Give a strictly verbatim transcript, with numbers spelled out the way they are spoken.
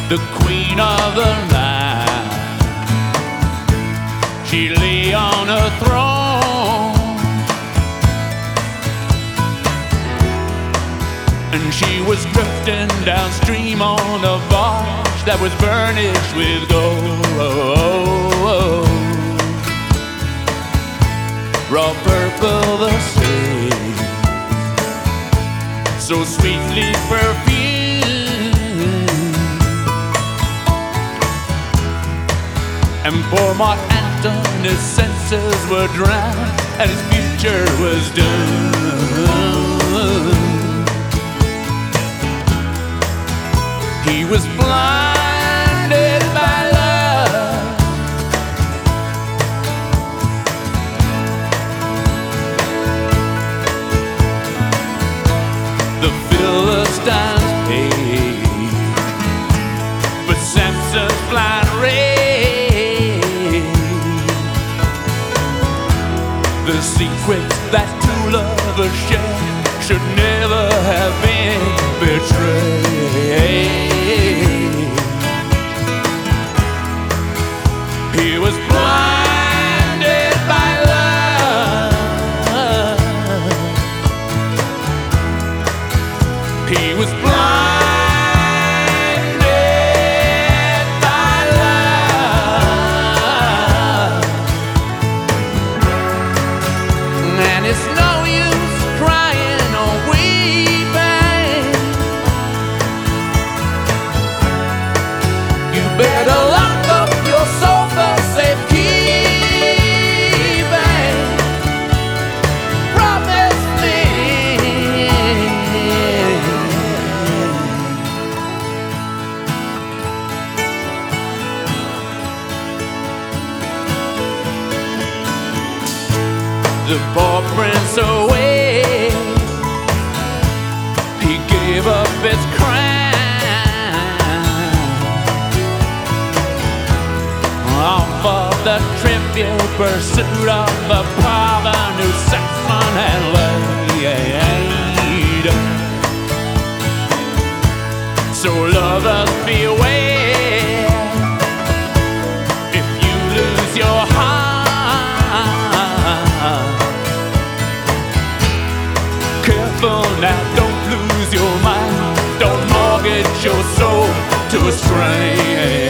the queen of the night. She lay on a throne, and she was drifting downstream on a barge that was burnished with gold. Raw purple the sea, so sweetly perfumed. And poor Mark Antony, his senses were drowned, and his future was doomed. He was blinded by love, the Philistines paid for Samson's blind rage. The secrets that two lovers shared should never have been betrayed. He was blinded by love. He was blinded by love. And it's no use crying or weeping. You better lock up your soul for safekeeping. Promise me. The poor prince away, he gave up his crown, all for the trivial pursuit of the power new Saxon had laid. So lovers beware, if you lose your heart, careful now, don't lose your mind, don't mortgage your soul to a strain.